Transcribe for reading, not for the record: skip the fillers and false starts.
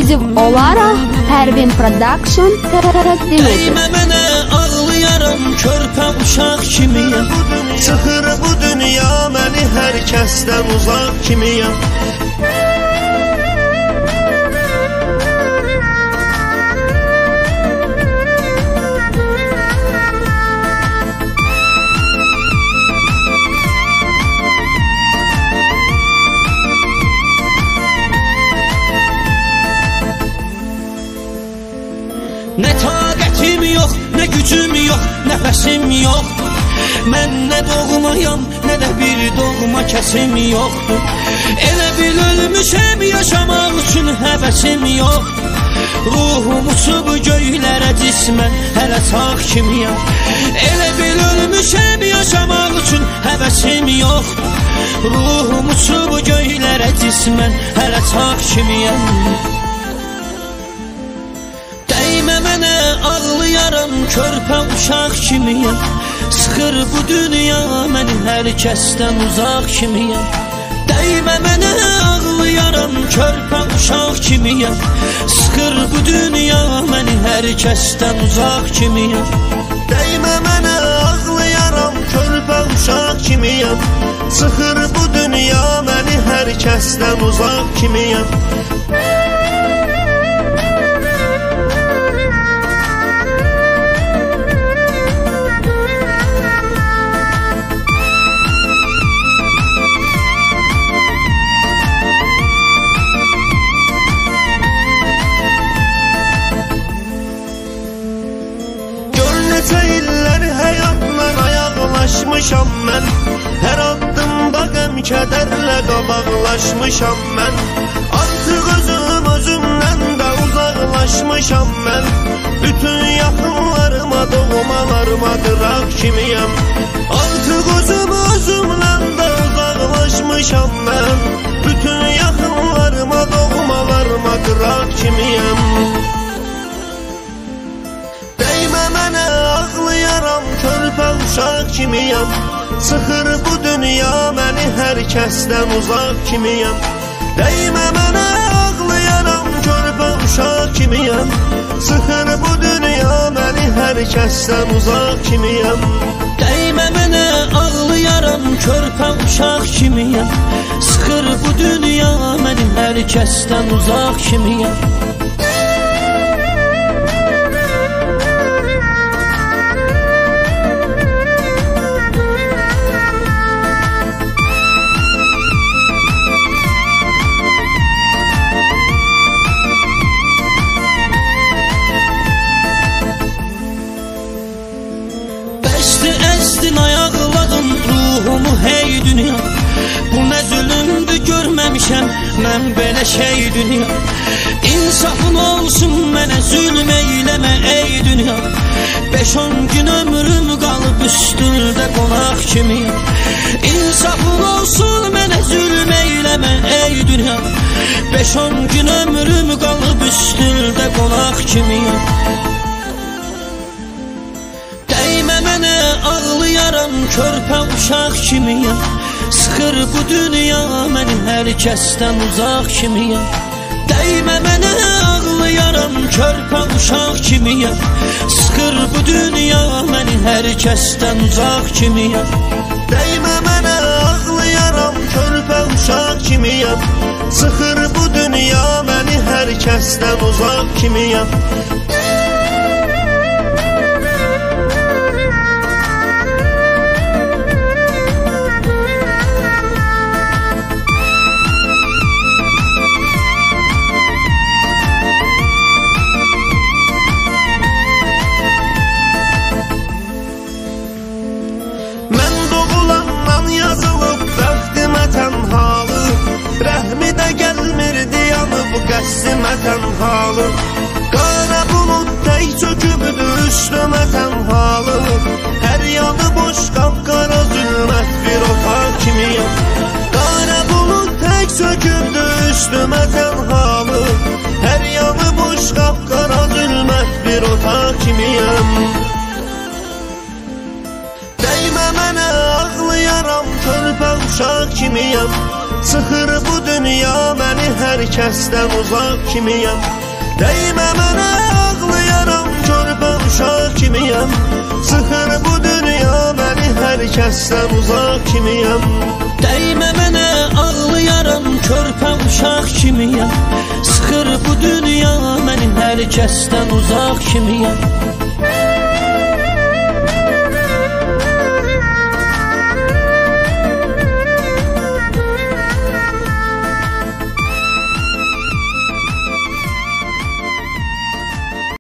ekskluziv olaraq Pərvin Production təqdim edir. Dəymə mənə ağlayaram, körpə uşaq kimiyəm. Çıxır bu dünya məni hər kəsdən uzaq kimiyəm. Nə taqətim yox, nə gücüm yox, nəfəsim yoxdur. Mən nə doğmayam, nə də bir doğma kəsim yoxdur. Elə bil ölmüşəm, yaşamaq üçün həvəsim yoxdur. Ruhum uçub göylərə cismən, hələ çağ kimiyəm. Elə bil ölmüşəm, yaşamaq üçün həvəsim yoxdur. Ruhum uçub göylərə cismən, hələ çağ kimiyəm. Dəymə mənə ağlayaram, körpə uşaq kimiyəm. Sıxır bu dünya məni hər kəsdən uzaq kimiyəm. Dəymə mənə ağlayaram, körpə uşaq kimiyəm. Sıxır bu dünya məni hər kəsdən uzaq kimiyəm. Dəymə mənə ağlayaram, körpə uşaq kimiyəm. Sıxır bu dünya məni hər kəsdən uzaq kimiyəm. Ayaqlaşmışam mən, hər addımda qəm kədərlə qabaqlaşmışam mən. Artıq özümdən də uzaqlaşmışam mən. Bütün yaxınlarıma, doğmalarıma qıraq kimiyəm. Artıq özümdən də uzaqlaşmışam mən. Bütün yaxınlarıma, doğmalarıma qıraq kimiyəm. Dəymə mənə ağlayaram, körpə uşaq kimiyəm. Sıxır bu dünya məni hər kəsdən uzaq kimiyəm. Dəymə mənə ağlayaram, körpə uşaq kimiyəm. Sıxır bu dünya məni hər kəsdən uzaq kimiyəm. Dəymə mənə ağlayaram, körpə uşaq kimiyəm. Sıxır bu dünya məni hər kəsdən uzaq kimiyəm. Əzdin ayaqladın ruhumu hey dünya. Bu nə zülümdür görməmişəm mən belə şey dünya. İnsafın olsun mənə zülm eyləmə ey dünya. 5-10 gün ömrüm qalıb üstündə qonaq kimi. İnsafın olsun mənə zülm eyləmə ey dünya. 5-10 gün ömrüm qalıb üstündə qonaq kimi. Dəymə mənə ağlayaram, körpə uşaq kimiyəm. Sıxır bu dünya məni hər kəsdən uzaq kimiyəm. Dəymə mənə ağlayaram, körpə uşaq kimiyəm. Sıxır bu dünya məni hər kəsdən uzaq kimiyəm. Dəymə mənə ağlayaram, körpə uşaq kimiyəm. Sıxır bu dünya məni hər kəsdən uzaq kimiyəm. Rəhmi də gəlmirdi yanıb qəssimə tənhalı. Qara bulud tək çökübdü üstümə tənhalı. Hər yanı boş qapqara zülmət bir otaq kimiyəm. Qara bulud tək çökübdü üstümə tənhalı. Hər yanı boş qapqara zülmət bir otaq kimiyəm. Dəymə mənə ağlayaram, körpə uşaq kimiyəm. Sıxır bu dünya məni, hər kəsdən uzaq kimiyəm. Dəymə mənə, ağlayaram, körpə uşaq kimiyəm. Sıxır bu dünya məni, hər kəsdən uzaq kimiyəm. Dəymə mənə, ağlayaram, körpə uşaq kimiyəm. Sıxır bu dünya məni, hər kəsdən uzaq kimiyəm.